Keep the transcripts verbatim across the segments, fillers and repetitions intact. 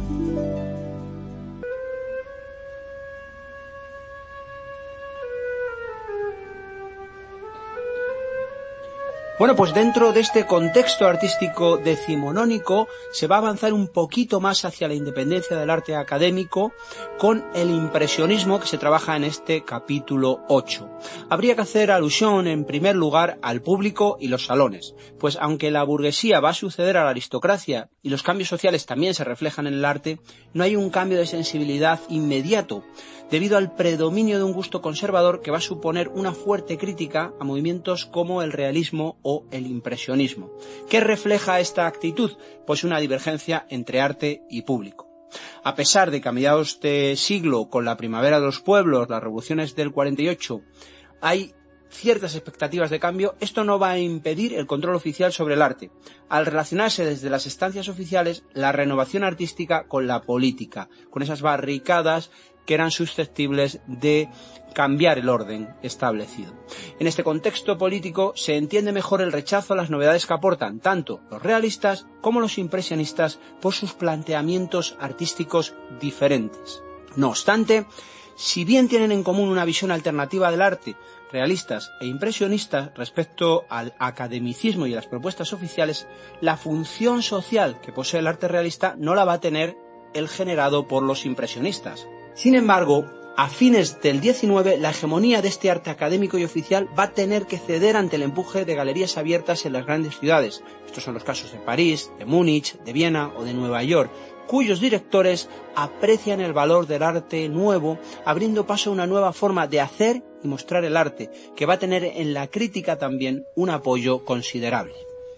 Bueno, pues dentro de este contexto artístico decimonónico se va a avanzar un poquito más hacia la independencia del arte académico con el impresionismo que se trabaja en este capítulo ocho. Habría que hacer alusión en primer lugar al público y los salones, pues aunque la burguesía va a suceder a la aristocracia y los cambios sociales también se reflejan en el arte, no hay un cambio de sensibilidad inmediato, debido al predominio de un gusto conservador que va a suponer una fuerte crítica a movimientos como el realismo o el impresionismo. ¿Qué refleja esta actitud? Pues una divergencia entre arte y público. A pesar de que a mediados de siglo, con la primavera de los pueblos, las revoluciones del cuarenta y ocho, hay ciertas expectativas de cambio, esto no va a impedir el control oficial sobre el arte, al relacionarse desde las estancias oficiales la renovación artística con la política, con esas barricadas que eran susceptibles de cambiar el orden establecido. En este contexto político se entiende mejor el rechazo a las novedades que aportan tanto los realistas como los impresionistas por sus planteamientos artísticos diferentes. No obstante, si bien tienen en común una visión alternativa del arte, realistas e impresionistas respecto al academicismo y a las propuestas oficiales, la función social que posee el arte realista no la va a tener el generado por los impresionistas. Sin embargo, a fines del diecinueve, la hegemonía de este arte académico y oficial va a tener que ceder ante el empuje de galerías abiertas en las grandes ciudades. Estos son los casos de París, de Múnich, de Viena o de Nueva York, cuyos directores aprecian el valor del arte nuevo, abriendo paso a una nueva forma de hacer y mostrar el arte, que va a tener en la crítica también un apoyo considerable.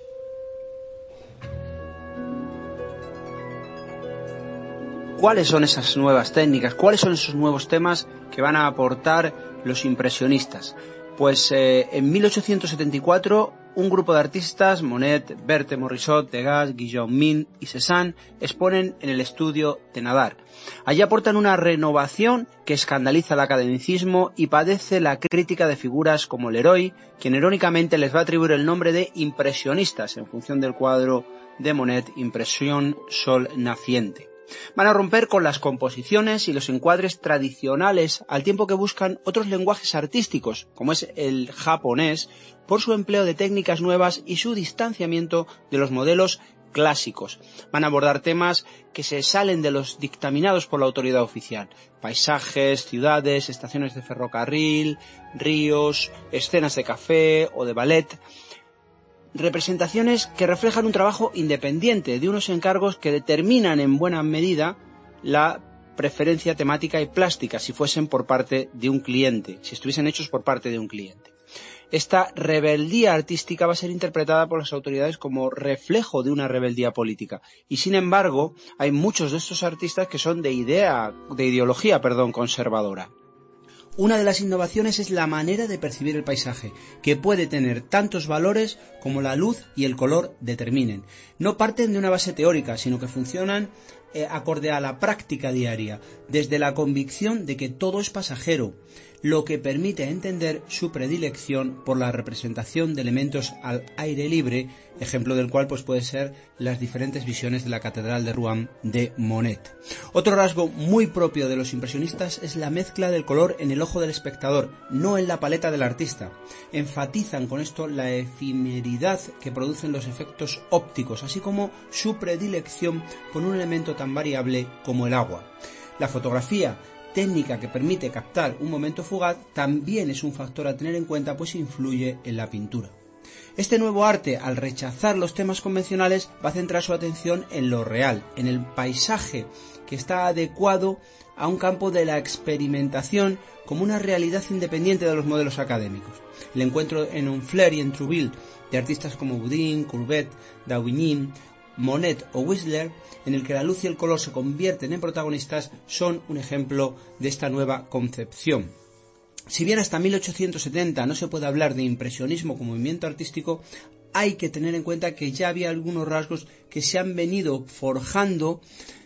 ¿Cuáles son esas nuevas técnicas? ¿Cuáles son esos nuevos temas que van a aportar los impresionistas? Pues eh, en mil ochocientos setenta y cuatro un grupo de artistas, Monet, Berthe Morisot, Degas, Guillaumin y Cézanne, exponen en el estudio de Nadar. Allí aportan una renovación que escandaliza el academicismo y padece la crítica de figuras como Leroy, quien irónicamente les va a atribuir el nombre de impresionistas en función del cuadro de Monet, Impresión Sol Naciente. Van a romper con las composiciones y los encuadres tradicionales al tiempo que buscan otros lenguajes artísticos, como es el japonés, por su empleo de técnicas nuevas y su distanciamiento de los modelos clásicos. Van a abordar temas que se salen de los dictaminados por la autoridad oficial: paisajes, ciudades, estaciones de ferrocarril, ríos, escenas de café o de ballet. Representaciones que reflejan un trabajo independiente de unos encargos que determinan en buena medida la preferencia temática y plástica si fuesen por parte de un cliente, si estuviesen hechos por parte de un cliente. Esta rebeldía artística va a ser interpretada por las autoridades como reflejo de una rebeldía política, y sin embargo hay muchos de estos artistas que son de idea, de ideología, perdón, conservadora. Una de las innovaciones es la manera de percibir el paisaje, que puede tener tantos valores como la luz y el color determinen. No parten de una base teórica, sino que funcionan eh, acorde a la práctica diaria, desde la convicción de que todo es pasajero, lo que permite entender su predilección por la representación de elementos al aire libre, ejemplo del cual pues puede ser las diferentes visiones de la Catedral de Rouen de Monet. Otro rasgo muy propio de los impresionistas es la mezcla del color en el ojo del espectador, no en la paleta del artista. Enfatizan con esto la efemeridad que producen los efectos ópticos, así como su predilección por un elemento tan variable como el agua. La fotografía, técnica que permite captar un momento fugaz, también es un factor a tener en cuenta, pues influye en la pintura. Este nuevo arte, al rechazar los temas convencionales, va a centrar su atención en lo real, en el paisaje, que está adecuado a un campo de la experimentación como una realidad independiente de los modelos académicos. El encuentro en Honfleur y en Trouville de artistas como Boudin, Courbet, Daubigny, Monet o Whistler, en el que la luz y el color se convierten en protagonistas, son un ejemplo de esta nueva concepción. Si bien hasta mil ochocientos setenta no se puede hablar de impresionismo como movimiento artístico, hay que tener en cuenta que ya había algunos rasgos que se han venido forjando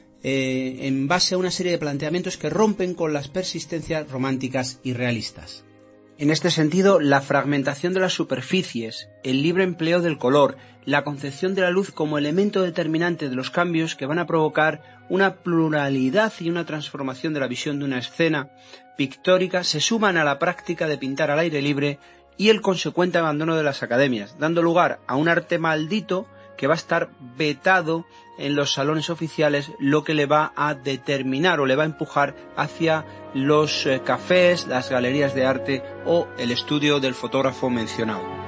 eh, en base a una serie de planteamientos que rompen con las persistencias románticas y realistas. En este sentido, la fragmentación de las superficies, el libre empleo del color, la concepción de la luz como elemento determinante de los cambios que van a provocar una pluralidad y una transformación de la visión de una escena pictórica se suman a la práctica de pintar al aire libre y el consecuente abandono de las academias, dando lugar a un arte maldito que va a estar vetado en los salones oficiales, lo que le va a determinar o le va a empujar hacia los eh, cafés, las galerías de arte o el estudio del fotógrafo mencionado.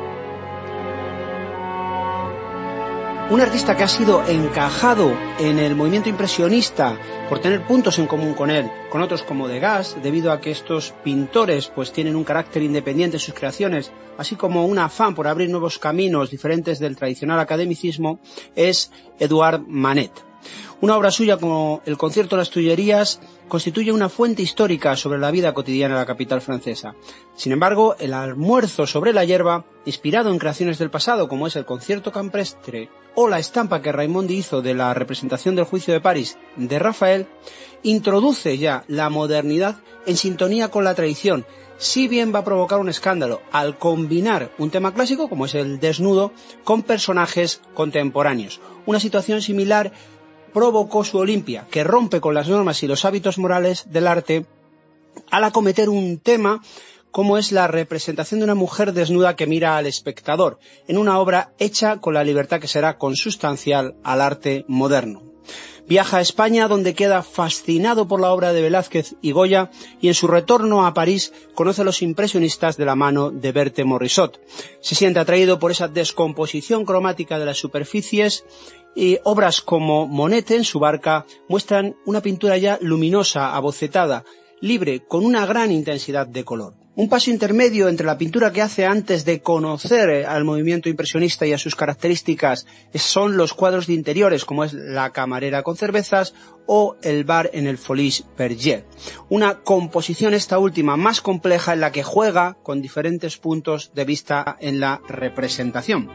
Un artista que ha sido encajado en el movimiento impresionista por tener puntos en común con él, con otros como Degas, debido a que estos pintores pues tienen un carácter independiente en sus creaciones, así como un afán por abrir nuevos caminos diferentes del tradicional academicismo, es Edouard Manet. Una obra suya como el Concierto de las Tullerías constituye una fuente histórica sobre la vida cotidiana de la capital francesa. Sin embargo, el Almuerzo sobre la hierba, inspirado en creaciones del pasado como es el Concierto Campestre o la estampa que Raimondi hizo de la representación del Juicio de París de Rafael, introduce ya la modernidad en sintonía con la tradición, si bien va a provocar un escándalo al combinar un tema clásico como es el desnudo con personajes contemporáneos. Una situación similar provocó su Olimpia, que rompe con las normas y los hábitos morales del arte al acometer un tema como es la representación de una mujer desnuda que mira al espectador, en una obra hecha con la libertad que será consustancial al arte moderno. Viaja a España, donde queda fascinado por la obra de Velázquez y Goya, y en su retorno a París conoce a los impresionistas de la mano de Berthe Morisot. Se siente atraído por esa descomposición cromática de las superficies, y obras como Monet en su barca muestran una pintura ya luminosa, abocetada, libre, con una gran intensidad de color. Un paso intermedio entre la pintura que hace antes de conocer al movimiento impresionista y a sus características son los cuadros de interiores, como es La camarera con cervezas o El bar en el Folies Bergère. Una composición esta última más compleja en la que juega con diferentes puntos de vista en la representación.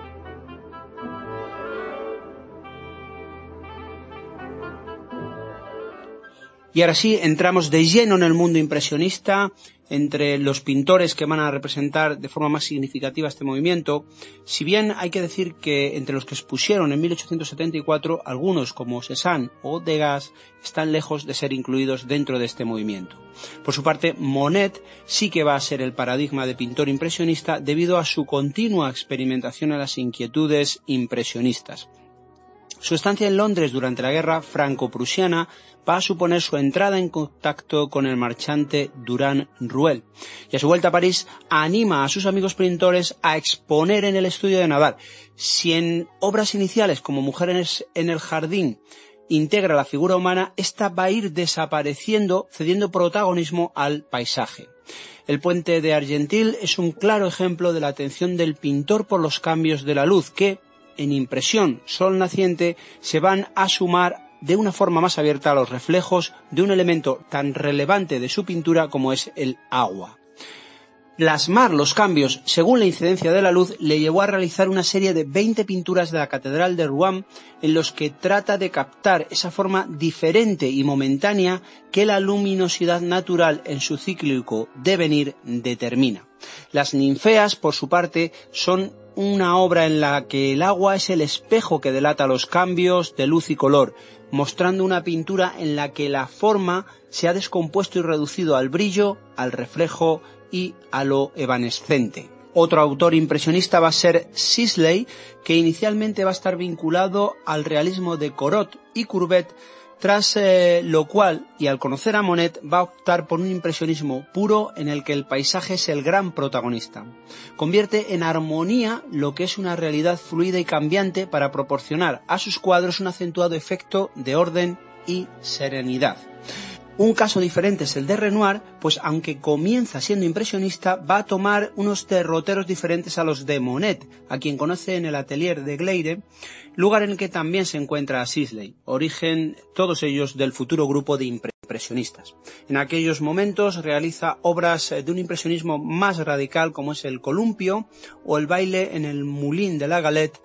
Y ahora sí, entramos de lleno en el mundo impresionista, entre los pintores que van a representar de forma más significativa este movimiento, si bien hay que decir que entre los que expusieron en mil ochocientos setenta y cuatro, algunos como Cézanne o Degas están lejos de ser incluidos dentro de este movimiento. Por su parte, Monet sí que va a ser el paradigma de pintor impresionista debido a su continua experimentación en las inquietudes impresionistas. Su estancia en Londres durante la guerra franco-prusiana va a suponer su entrada en contacto con el marchante Durand Ruel, y a su vuelta a París anima a sus amigos pintores a exponer en el estudio de Nadar. Si en obras iniciales como Mujeres en el jardín integra la figura humana, esta va a ir desapareciendo, cediendo protagonismo al paisaje. El puente de Argentil es un claro ejemplo de la atención del pintor por los cambios de la luz que, en impresión sol naciente, se van a sumar de una forma más abierta a los reflejos de un elemento tan relevante de su pintura como es el agua. Plasmar los cambios según la incidencia de la luz le llevó a realizar una serie de veinte pinturas de la Catedral de Rouen en los que trata de captar esa forma diferente y momentánea que la luminosidad natural en su cíclico devenir determina. Las ninfeas, por su parte, son una obra en la que el agua es el espejo que delata los cambios de luz y color, mostrando una pintura en la que la forma se ha descompuesto y reducido al brillo, al reflejo y a lo evanescente. Otro autor impresionista va a ser Sisley, que inicialmente va a estar vinculado al realismo de Corot y Courbet, tras eh, lo cual, y al conocer a Monet, va a optar por un impresionismo puro en el que el paisaje es el gran protagonista. Convierte en armonía lo que es una realidad fluida y cambiante para proporcionar a sus cuadros un acentuado efecto de orden y serenidad. Un caso diferente es el de Renoir, pues aunque comienza siendo impresionista, va a tomar unos derroteros diferentes a los de Monet, a quien conoce en el atelier de Gleire, lugar en el que también se encuentra Sisley, origen todos ellos del futuro grupo de impresionistas. En aquellos momentos realiza obras de un impresionismo más radical como es el Columpio o el baile en el Moulin de la Galette,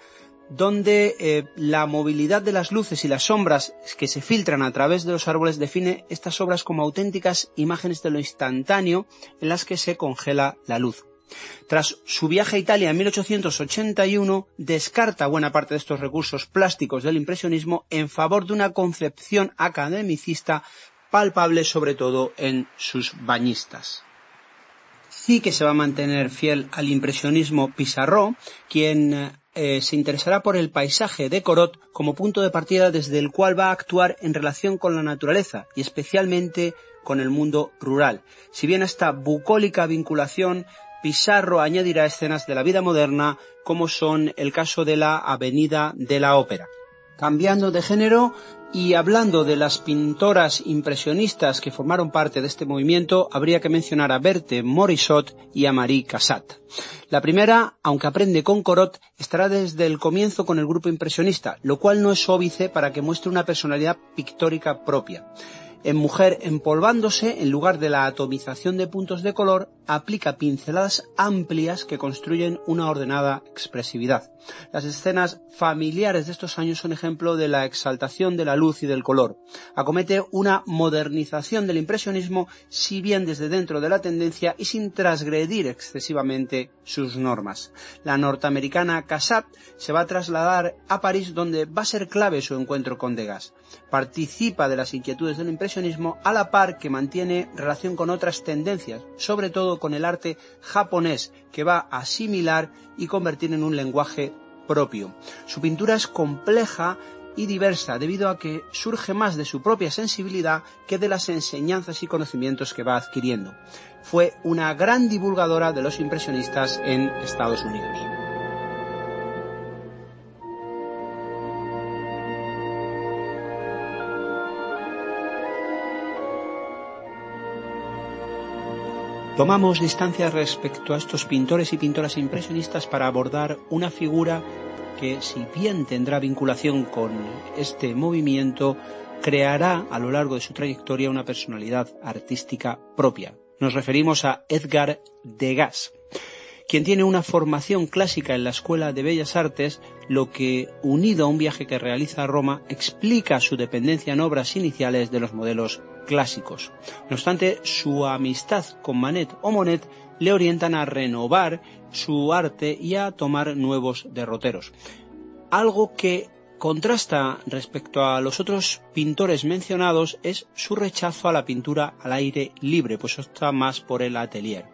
donde eh, la movilidad de las luces y las sombras que se filtran a través de los árboles define estas obras como auténticas imágenes de lo instantáneo en las que se congela la luz. Tras su viaje a Italia en mil ochocientos ochenta y uno, descarta buena parte de estos recursos plásticos del impresionismo en favor de una concepción academicista palpable sobre todo en sus bañistas. Sí que se va a mantener fiel al impresionismo Pissarro, quien eh, se interesará por el paisaje de Corot como punto de partida desde el cual va a actuar en relación con la naturaleza y especialmente con el mundo rural. Si bien esta bucólica vinculación, Pissarro añadirá escenas de la vida moderna, como son el caso de la Avenida de la Ópera. Cambiando de género y hablando de las pintoras impresionistas que formaron parte de este movimiento, habría que mencionar a Berthe Morisot y a Marie Cassatt. La primera, aunque aprende con Corot, estará desde el comienzo con el grupo impresionista, lo cual no es óbice para que muestre una personalidad pictórica propia. En Mujer empolvándose, en lugar de la atomización de puntos de color, aplica pinceladas amplias que construyen una ordenada expresividad. Las escenas familiares de estos años son ejemplo de la exaltación de la luz y del color. Acomete una modernización del impresionismo, si bien desde dentro de la tendencia y sin transgredir excesivamente sus normas. La norteamericana Cassatt se va a trasladar a París, donde va a ser clave su encuentro con Degas. Participa de las inquietudes del impresionismo a la par que mantiene relación con otras tendencias, sobre todo con el arte japonés, que va a asimilar y convertir en un lenguaje propio. Su pintura es compleja y diversa debido a que surge más de su propia sensibilidad que de las enseñanzas y conocimientos que va adquiriendo. Fue una gran divulgadora de los impresionistas en Estados Unidos. Tomamos distancia respecto a estos pintores y pintoras impresionistas para abordar una figura que, si bien tendrá vinculación con este movimiento, creará a lo largo de su trayectoria una personalidad artística propia. Nos referimos a Edgar Degas, quien tiene una formación clásica en la Escuela de Bellas Artes, lo que, unido a un viaje que realiza a Roma, explica su dependencia en obras iniciales de los modelos clásicos. No obstante, su amistad con Manet o Monet le orientan a renovar su arte y a tomar nuevos derroteros. Algo que contrasta respecto a los otros pintores mencionados es su rechazo a la pintura al aire libre, pues opta más por el atelier.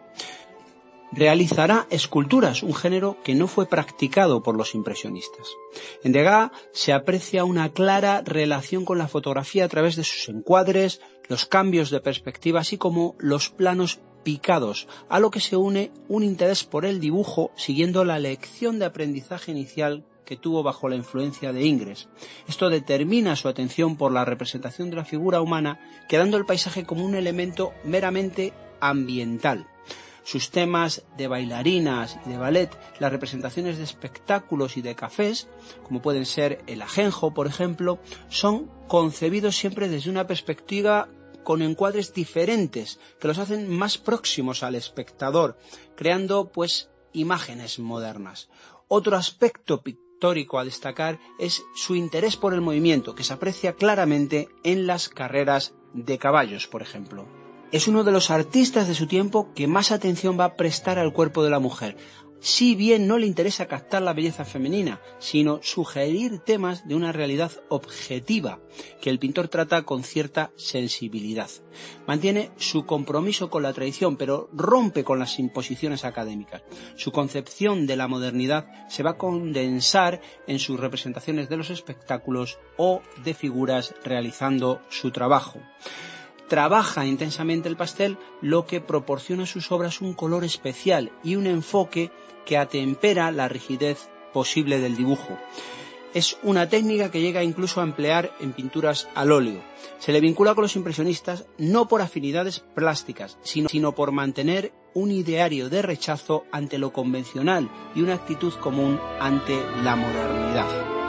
Realizará esculturas, un género que no fue practicado por los impresionistas. En Degas se aprecia una clara relación con la fotografía a través de sus encuadres, los cambios de perspectiva, así como los planos picados, a lo que se une un interés por el dibujo siguiendo la lección de aprendizaje inicial que tuvo bajo la influencia de Ingres. Esto determina su atención por la representación de la figura humana, quedando el paisaje como un elemento meramente ambiental. Sus temas de bailarinas y de ballet, las representaciones de espectáculos y de cafés, como pueden ser el ajenjo, por ejemplo, son concebidos siempre desde una perspectiva con encuadres diferentes, que los hacen más próximos al espectador, creando, pues, imágenes modernas. Otro aspecto pictórico a destacar es su interés por el movimiento, que se aprecia claramente en las carreras de caballos, por ejemplo. Es uno de los artistas de su tiempo que más atención va a prestar al cuerpo de la mujer. Si bien no le interesa captar la belleza femenina, sino sugerir temas de una realidad objetiva, que el pintor trata con cierta sensibilidad. Mantiene su compromiso con la tradición, pero rompe con las imposiciones académicas. Su concepción de la modernidad se va a condensar en sus representaciones de los espectáculos o de figuras realizando su trabajo. Trabaja intensamente el pastel, lo que proporciona a sus obras un color especial y un enfoque que atempera la rigidez posible del dibujo. Es una técnica que llega incluso a emplear en pinturas al óleo. Se le vincula con los impresionistas no por afinidades plásticas, sino, sino por mantener un ideario de rechazo ante lo convencional y una actitud común ante la modernidad.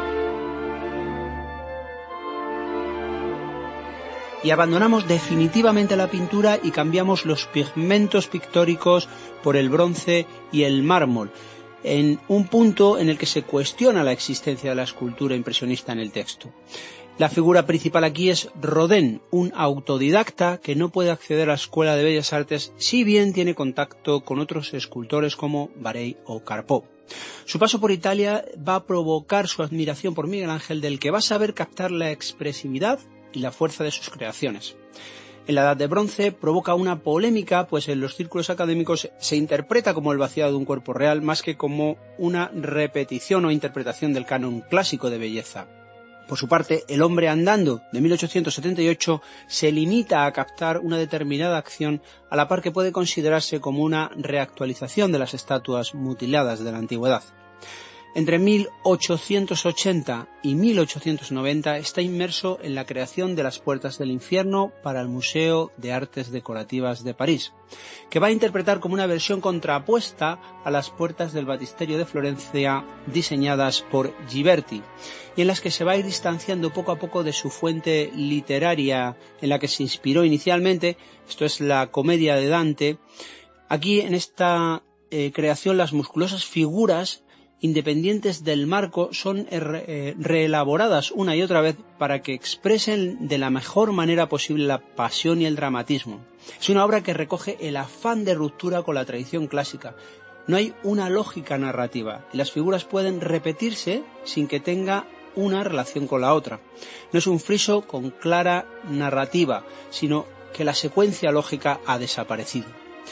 Y abandonamos definitivamente la pintura y cambiamos los pigmentos pictóricos por el bronce y el mármol. en un punto en el que se cuestiona la existencia de la escultura impresionista en el texto. La figura principal aquí es Rodin, un autodidacta que no puede acceder a la Escuela de Bellas Artes, si bien tiene contacto con otros escultores como Barey o Carpó. Su paso por Italia va a provocar su admiración por Miguel Ángel, del que va a saber captar la expresividad y la fuerza de sus creaciones. En la Edad de Bronce provoca una polémica, pues en los círculos académicos se interpreta como el vaciado de un cuerpo real más que como una repetición o interpretación del canon clásico de belleza. Por su parte, El hombre andando, de mil ochocientos setenta y ocho, se limita a captar una determinada acción, a la par que puede considerarse como una reactualización de las estatuas mutiladas de la antigüedad. Entre mil ochocientos ochenta y mil ochocientos noventa está inmerso en la creación de las Puertas del Infierno para el Museo de Artes Decorativas de París, que va a interpretar como una versión contrapuesta a las Puertas del Baptisterio de Florencia diseñadas por Ghiberti, y en las que se va a ir distanciando poco a poco de su fuente literaria en la que se inspiró inicialmente, esto es la Comedia de Dante. Aquí en esta eh, creación las musculosas figuras independientes del marco son eh, reelaboradas una y otra vez para que expresen de la mejor manera posible la pasión y el dramatismo. Es una obra que recoge el afán de ruptura con la tradición clásica. No hay una lógica narrativa y las figuras pueden repetirse sin que tenga una relación con la otra. No es un friso con clara narrativa, sino que la secuencia lógica ha desaparecido.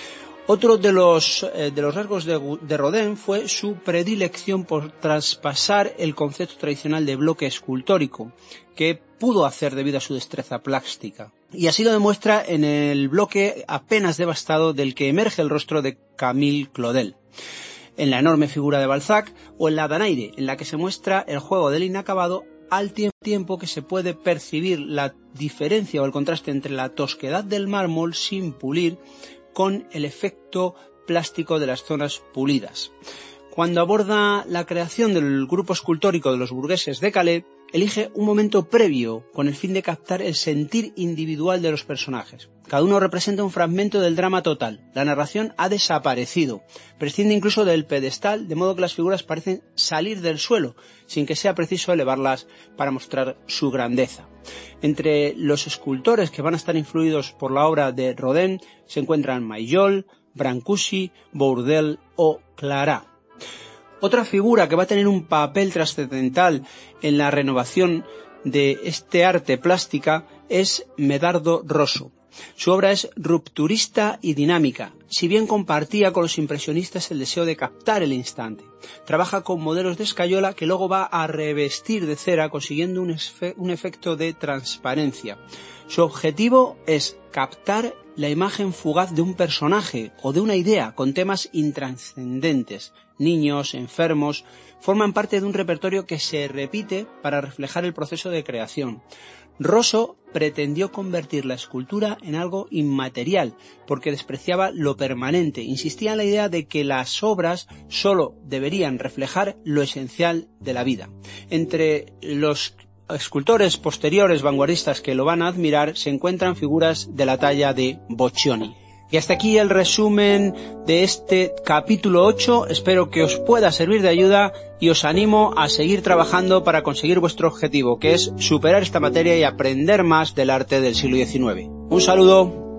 Otro de los, eh, de los rasgos de, de Rodin fue su predilección por traspasar el concepto tradicional de bloque escultórico, que pudo hacer debido a su destreza plástica. Y así lo demuestra en el bloque apenas devastado del que emerge el rostro de Camille Claudel, en la enorme figura de Balzac, o en la Danaide, en la que se muestra el juego del inacabado, al tiempo que se puede percibir la diferencia o el contraste entre la tosquedad del mármol sin pulir con el efecto plástico de las zonas pulidas. Cuando aborda la creación del grupo escultórico de los burgueses de Calais, elige un momento previo con el fin de captar el sentir individual de los personajes. Cada uno representa un fragmento del drama total. La narración ha desaparecido, prescinde incluso del pedestal, de modo que las figuras parecen salir del suelo, sin que sea preciso elevarlas para mostrar su grandeza. Entre los escultores que van a estar influidos por la obra de Rodin se encuentran Maillol, Brancusi, Bourdelle o Clarat. Otra figura que va a tener un papel trascendental en la renovación de este arte plástica es Medardo Rosso. Su obra es rupturista y dinámica, si bien compartía con los impresionistas el deseo de captar el instante. Trabaja con modelos de escayola que luego va a revestir de cera, consiguiendo un, efe- un efecto de transparencia. Su objetivo es captar la imagen fugaz de un personaje o de una idea con temas intrascendentes. Niños, enfermos, forman parte de un repertorio que se repite para reflejar el proceso de creación. Rosso pretendió convertir la escultura en algo inmaterial, porque despreciaba lo permanente. Insistía en la idea de que las obras solo deberían reflejar lo esencial de la vida. Entre los escultores posteriores vanguardistas que lo van a admirar se encuentran figuras de la talla de Boccioni. Y hasta aquí el resumen de este capítulo ocho. Espero que os pueda servir de ayuda y os animo a seguir trabajando para conseguir vuestro objetivo, que es superar esta materia y aprender más del arte del siglo diecinueve. Un saludo.